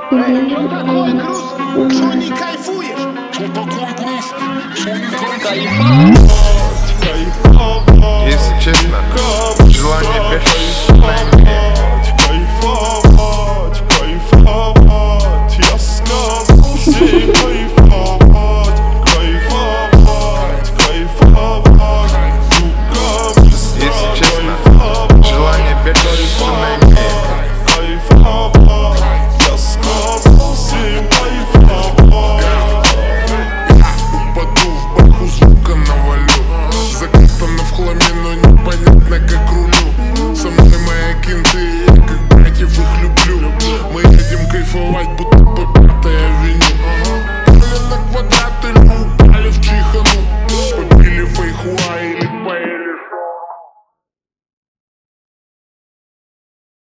Что такое груз? Что не кайфуешь? Что такое груз? Что не Кайфа. Если честно,